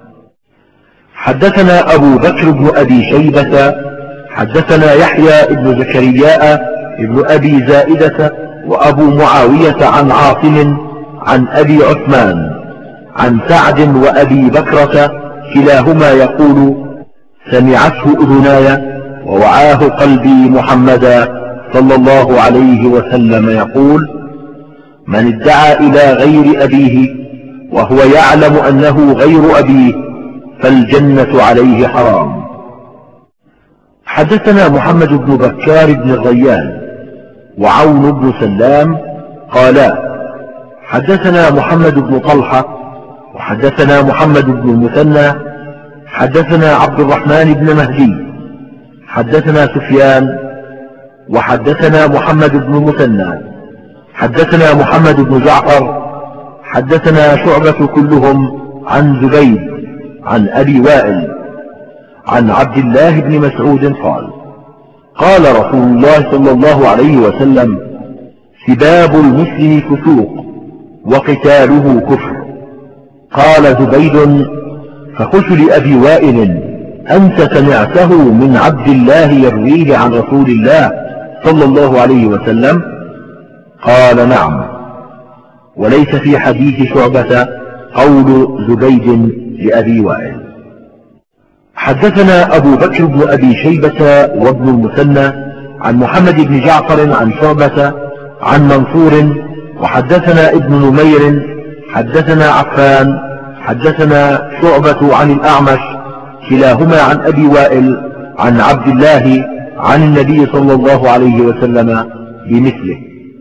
حدثنا أبو بكر بن أبي شيبة حدثنا يحيى بن زكرياء بن أبي زائدة وأبو معاوية عن عاصم عن أبي عثمان عن سعد وأبي بكرة كلاهما يقول: سمعته أذناي ووعاه قلبي محمدا صلى الله عليه وسلم يقول: من ادعى إلى غير أبيه وهو يعلم أنه غير أبيه فالجنة عليه حرام. حدثنا محمد بن بكار بن الريان وعون بن سلام قالا حدثنا محمد بن طلحة وحدثنا محمد بن المثنى حدثنا عبد الرحمن بن مهدي حدثنا سفيان وحدثنا محمد بن المثنى حدثنا محمد بن جعفر حدثنا شعبة كلهم عن زبيد عن أبي وائل عن عبد الله بن مسعود قال قال رسول الله صلى الله عليه وسلم سباب المسلم فسوق وقتاله كفر. قال زبيد فقلت لأبي وائل أنت سمعته من عبد الله يرويه عن رسول الله صلى الله عليه وسلم؟ قال نعم. وليس في حديث شعبة قول زبيد لأبي وائل. حدثنا أبو بكر بن أبي شيبة وابن المثنى عن محمد بن جعفر عن شعبة عن منصور وحدثنا ابن نمير حدثنا عفان حدثنا شعبة عن الأعمش كلاهما عن أبي وائل عن عبد الله عن النبي صلى الله عليه وسلم بمثله.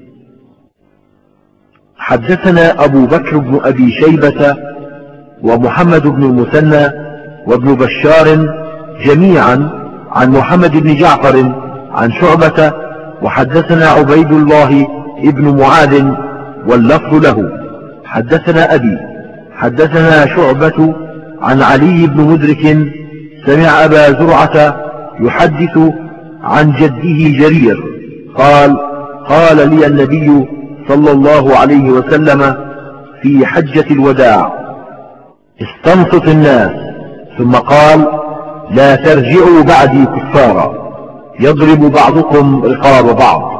حدثنا أبو بكر بن أبي شيبة ومحمد بن المثنى وابن بشار جميعا عن محمد بن جعفر عن شعبة وحدثنا عبيد الله ابن معاذ واللفظ له حدثنا أبي حدثنا شعبة عن علي بن مدرك سمع أبا زرعة يحدث عن جده جرير قال قال لي النبي صلى الله عليه وسلم في حجة الوداع استنصت الناس ثم قال لا ترجعوا بعدي كفارا يضرب بعضكم رقاب بعض.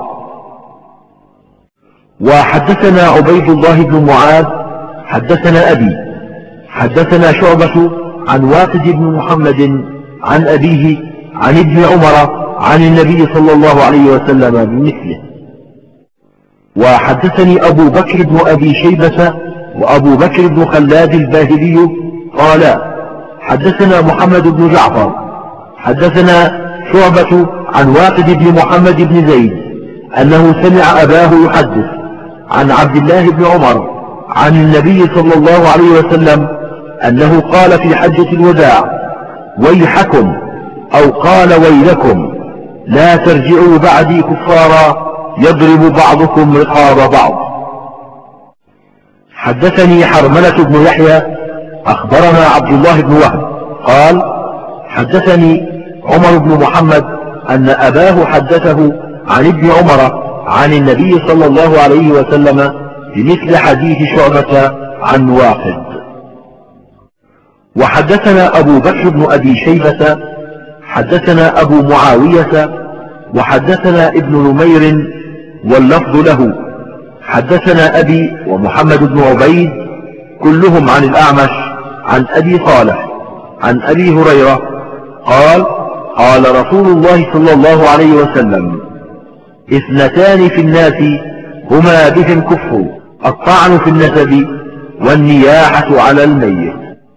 وحدثنا عبيد الله بن معاذ حدثنا أبي حدثنا شعبة عن واقد بن محمد عن أبيه عن ابن عمر عن النبي صلى الله عليه وسلم بمثله. وحدثني أبو بكر بن أبي شيبة وأبو بكر بن خلاد الباهلي قالا حدثنا محمد بن جعفر حدثنا شعبة عن واقد بن محمد بن زيد أنه سمع أباه يحدث عن عبد الله بن عمر عن النبي صلى الله عليه وسلم أنه قال في حجة الوداع ويحكم أو قال ويلكم لا ترجعوا بعدي كفارا يضرب بعضكم رقاب بعض. حدثني حرملة بن يحيى أخبرنا عبد الله بن وهب قال حدثني عمر بن محمد أن أباه حدثه عن ابن عمر عن النبي صلى الله عليه وسلم بمثل حديث شعبة عن واقد. وحدثنا أبو بكر بن أبي شيبة حدثنا أبو معاوية وحدثنا ابن نمير واللفظ له حدثنا أبي ومحمد بن عبيد كلهم عن الأعمش عن أبي صالح عن أبي هريرة قال قال رسول الله صلى الله عليه وسلم اثنتان في الناس هما بهم كفر الطعن في النسب والنياحة على الميت.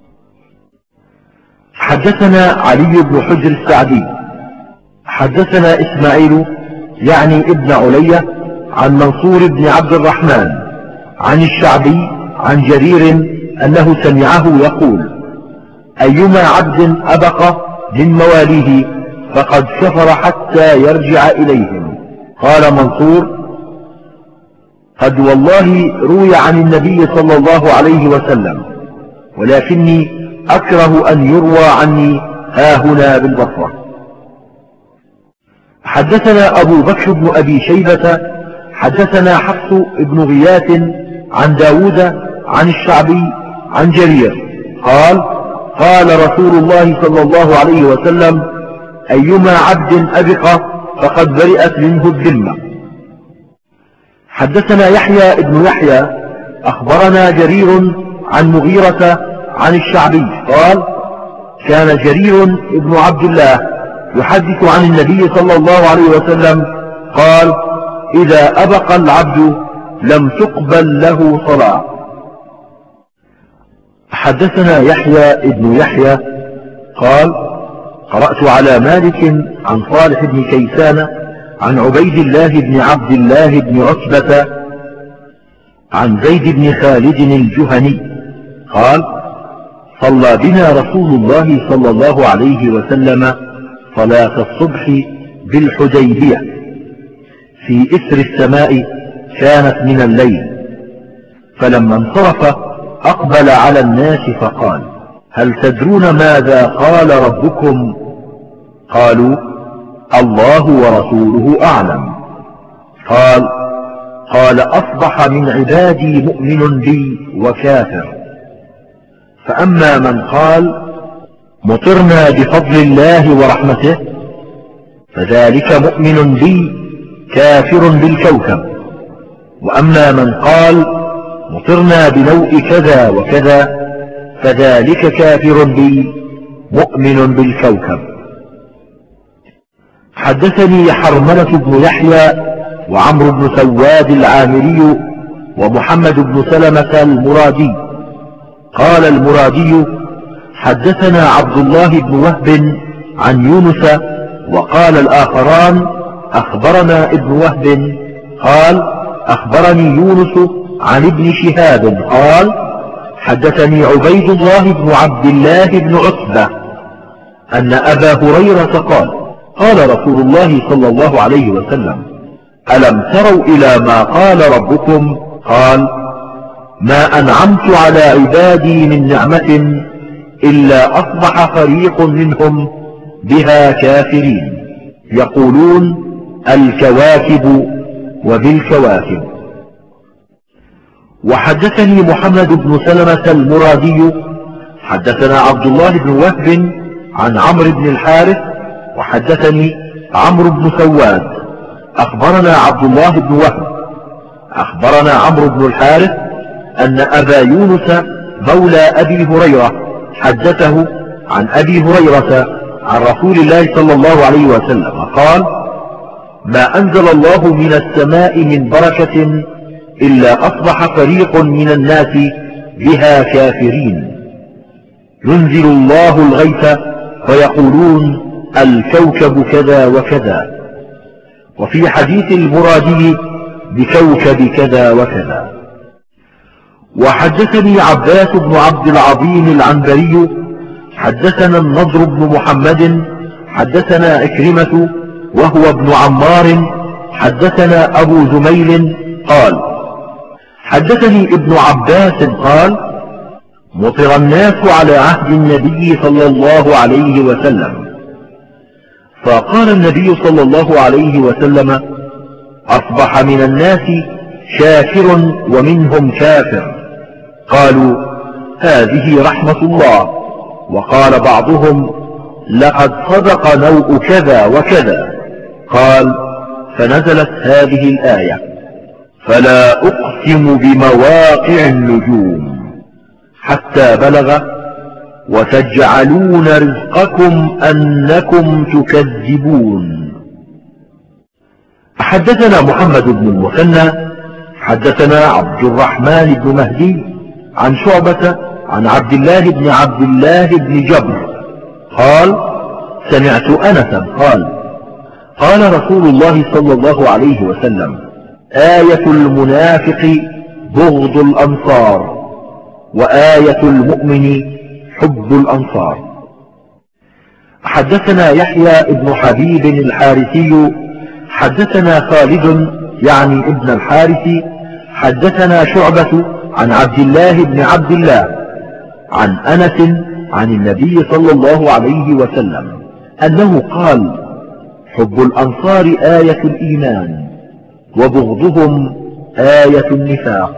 حدثنا علي بن حجر السعدي حدثنا إسماعيل يعني ابن علية عن منصور بن عبد الرحمن عن الشعبي عن جرير أنه سمعه يقول أيما عبد أبق من مواليه فقد سفر حتى يرجع إليهم. قال منصور قد والله روي عن النبي صلى الله عليه وسلم ولكني أكره أن يروى عني هاهنا بالبصرة. حدثنا أبو بكر بن أبي شيبة حدثنا حفص بن غياث عن داود عن الشعبي عن جرير قال قال رسول الله صلى الله عليه وسلم أيما عبد أبق فقد برئت منه الذمة. حدثنا يحيى بن يحيى أخبرنا جرير عن مغيرة عن الشعبي قال كان جرير بن عبد الله يحدث عن النبي صلى الله عليه وسلم قال إذا أبق العبد لم تقبل له صلاة. حدثنا يحيى بن يحيى قال: قرأت على مالك عن صالح بن كيسان عن عبيد الله بن عبد الله بن عتبة عن زيد بن خالد الجهني قال: صلى بنا رسول الله صلى الله عليه وسلم صلاة الصبح بالحديبية في إثر السماء كانت من الليل، فلما انصرف أقبل على الناس فقال: هل تدرون ماذا قال ربكم؟ قالوا: الله ورسوله أعلم. قال: قال: أصبح من عبادي مؤمن بي وكافر، فأما من قال مطرنا بفضل الله ورحمته فذلك مؤمن بي كافر بالكوكب، وأما من قال مطرنا بنوء كذا وكذا فذلك كافر بي مؤمن بالكوكب. حدثني حرملة بن يحيى وعمرو بن سواد العامري ومحمد بن سلمة المرادي قال المرادي: حدثنا عبد الله بن وهب عن يونس، وقال الآخران: أخبرنا ابن وهب قال: أخبرني يونس عن ابن شهاب قال: حدثني عبيد الله بن عبد الله بن عتبة أن أبا هريرة قال: قال رسول الله صلى الله عليه وسلم: ألم تروا إلى ما قال ربكم؟ قال: ما أنعمت على عبادي من نعمة إلا أصبح فريق منهم بها كافرين، يقولون الكواكب وبالكواكب. وحدثني محمد بن سلمة المرادي حدثنا عبد الله بن وهب عن عمرو بن الحارث، وحدثني عمرو بن سواد أخبرنا عبد الله بن وهب أخبرنا عمرو بن الحارث أن أبا يونس مولى أبي هريرة حدثه عن أبي هريرة عن رسول الله صلى الله عليه وسلم قال: ما أنزل الله من السماء من بركة إلا أصبح فريق من الناس بها كافرين، ينزل الله الغيث فيقولون الكوكب كذا وكذا، وفي حديث المرادي بكوكب كذا وكذا. وحدثني عباس بن عبد العظيم العنبري حدثنا النضر بن محمد حدثنا إكرمة وهو ابن عمار حدثنا أبو زميل قال: حدثني ابن عباس قال: مطر الناس على عهد النبي صلى الله عليه وسلم، فقال النبي صلى الله عليه وسلم: أصبح من الناس شاكر ومنهم كافر. قالوا: هذه رحمة الله. وقال بعضهم: لقد صدق نوء كذا وكذا. قال: فنزلت هذه الآية: فلا أقسم بمواقع النجوم، حتى بلغ: وتجعلون رزقكم أنكم تكذبون. حدثنا محمد بن المثنى حدثنا عبد الرحمن بن مهدي عن شعبة عن عبد الله بن عبد الله بن جبر قال: سمعت أنسا قال: قال رسول الله صلى الله عليه وسلم: آية المنافق بغض الأنصار، وآية المؤمن حب الأنصار. حدثنا يحيى بن حبيب الحارثي حدثنا خالد يعني ابن الحارث حدثنا شعبة عن عبد الله بن عبد الله عن أنس عن النبي صلى الله عليه وسلم أنه قال: حب الأنصار آية الإيمان، وبغضهم آية النفاق.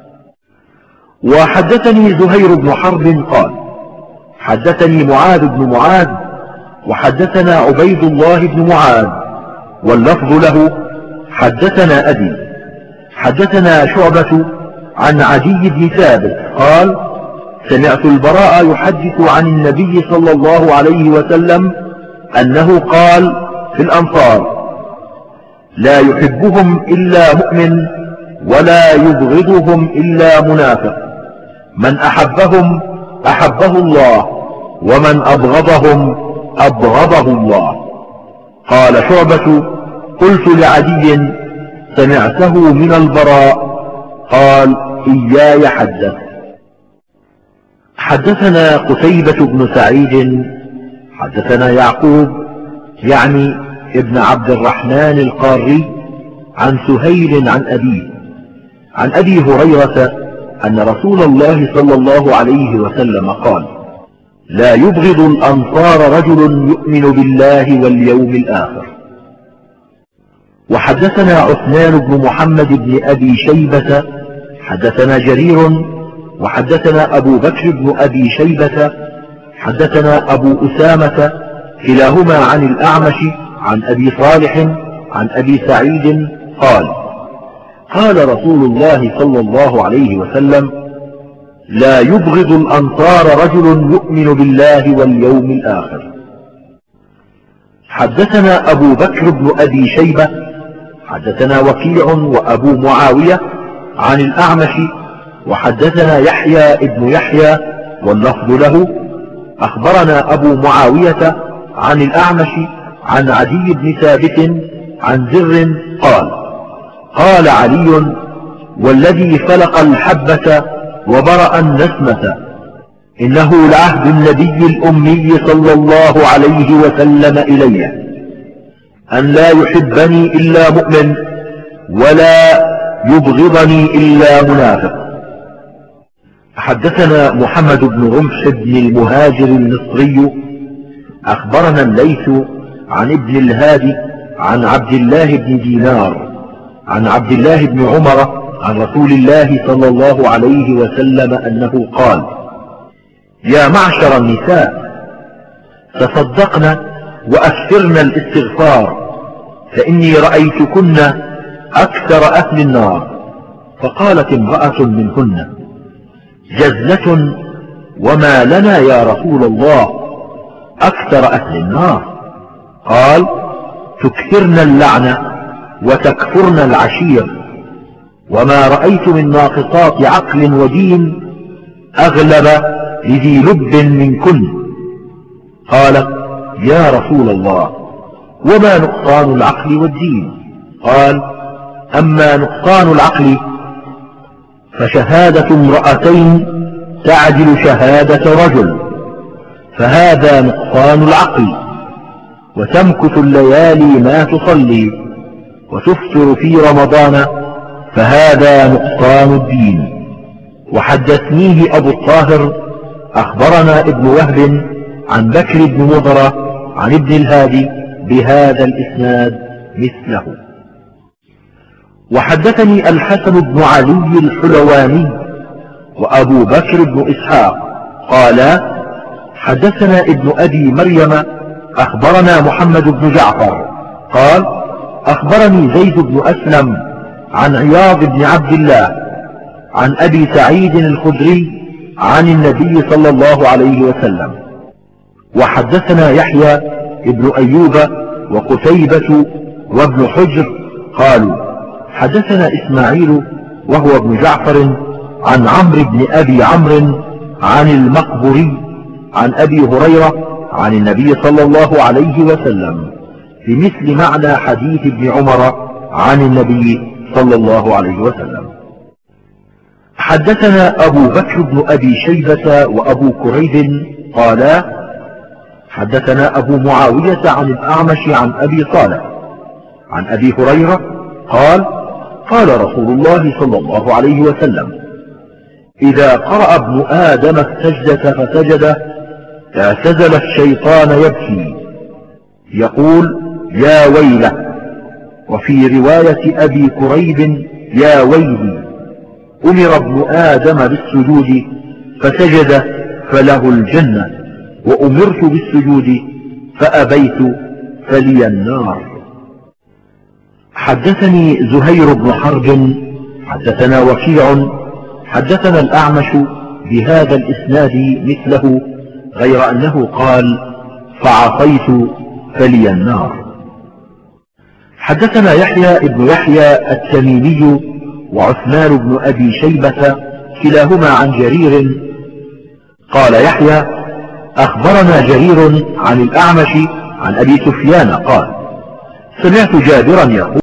وحدثني زهير بن حرب قال: حدثني معاذ بن معاذ وحدثنا عبيد الله بن معاذ، واللفظ له: حدثنا أبي. حدثنا شعبة عن عدي بن ثابت قال: سمعت البراء يحدث عن النبي صلى الله عليه وسلم أنه قال في الأنصار: لا يحبهم إلا مؤمن ولا يبغضهم إلا منافق، من أحبهم أحبه الله، ومن أبغضهم أبغضه الله. قال شعبة قلت لعدي سمعته من البراء قال إياي حدث. حدثنا قتيبة بن سعيد حدثنا يعقوب يعني ابن عبد الرحمن القاري عن سهيل عن أبيه عن أبي هريرة أن رسول الله صلى الله عليه وسلم قال لا يبغض الأنصار رجل يؤمن بالله واليوم الآخر. وحدثنا عثمان بن محمد بن أبي شيبة حدثنا جرير وحدثنا أبو بكر بن أبي شيبة حدثنا أبو أسامة كلاهما عن الأعمش عن أبي صالح عن أبي سعيد قال قال رسول الله صلى الله عليه وسلم لا يبغض الأنصار رجل يؤمن بالله واليوم الآخر. حدثنا أبو بكر بن أبي شيبة حدثنا وكيع وأبو معاوية عن الأعمش وحدثنا يحيى ابن يحيى واللفظ له أخبرنا أبو معاوية عن الأعمش عن عدي بن ثابت عن زر قال قال علي والذي فلق الحبة وبرأ النسمة إنه لعهد النبي الأمي صلى الله عليه وسلم إلي أن لا يحبني إلا مؤمن ولا يبغضني إلا منافق. حدثنا محمد بن رمح بن المهاجر المصري أخبرنا الليث عن ابن الهادي عن عبد الله بن دينار عن عبد الله بن عمر عن رسول الله صلى الله عليه وسلم أنه قال يا معشر النساء تصدقن وأكثرن الاستغفار فإني رأيتكن أكثر أهل النار. فقالت امرأة منهن جزلة وما لنا يا رسول الله أكثر أهل النار؟ قال تكثرن اللعنة وتكفرن العشير وما رأيت من ناقصات عقل ودين أغلب لذي لب منكن. قالت يا رسول الله وما نقصان العقل والدين؟ قال أما نقصان العقل فشهادة امرأتين تعدل شهادة رجل فهذا نقصان العقل، وتمكث الليالي ما تصلي وتفطر في رمضان فهذا نقصان الدين. وحدثنيه أبو الطاهر أخبرنا ابن وهب عن بكر بن مضرة عن ابن الهادي بهذا الإسناد مثله. وحدثني الحسن بن علي الحلواني وأبو بكر بن إسحاق قالا حدثنا ابن أبي مريم أخبرنا محمد بن جعفر قال أخبرني زيد بن أسلم عن عياض بن عبد الله عن أبي سعيد الخدري عن النبي صلى الله عليه وسلم. وحدثنا يحيى ابن أيوب وقتيبة وابن حجر قالوا حدثنا إسماعيل وهو ابن جعفر عن عمرو بن أبي عمرو عن المقبري عن أبي هريرة عن النبي صلى الله عليه وسلم بمثل معنى حديث ابن عمر عن النبي صلى الله عليه وسلم. حدثنا أبو بكر بن أبي شيبة وأبو كريب قالا حدثنا أبو معاوية عن الأعمش عن أبي صالح عن أبي هريرة قال قال رسول الله صلى الله عليه وسلم إذا قرأ ابن آدم السجدة فسجد اعتزل الشيطان يبكي يقول يا ويله. وفي رواية أبي كريب يا ويلي. أمر ابن آدم بالسجود فسجد فله الجنة وأمرت بالسجود فأبيت فلي النار. حدثني زهير بن حرب حدثنا وكيع حدثنا الأعمش بهذا الإسناد مثله غير أنه قال فعصيت فلي النار. حدثنا يحيى ابن يحيى التميمي وعثمان بن أبي شيبة كلاهما عن جرير قال يحيى أخبرنا جرير عن الأعمش عن أبي سفيان قال: سمعت جابرا يقول: